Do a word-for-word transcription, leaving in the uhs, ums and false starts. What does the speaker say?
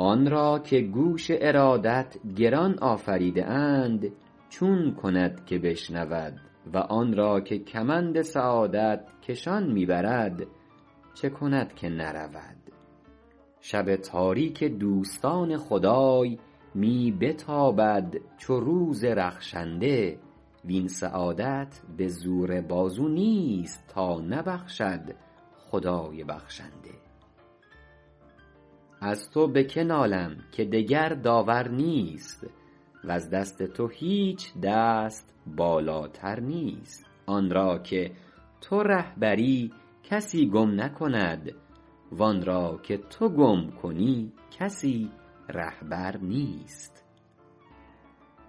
آن را که گوش ارادت گران آفریده اند چون کند که بشنود و آن را که کمند سعادت کشان می برد چه کند که نرود شب تاریک دوستان خدای می بتابد چو روز رخشنده وین سعادت به زور بازو نیست تا نبخشد خدای بخشنده از تو به که نالم که دگر داور نیست وز دست تو هیچ دست بالاتر نیست آن را که تو ره بری کسی گم نکند وآن را که تو گم کنی کسی رهبر نیست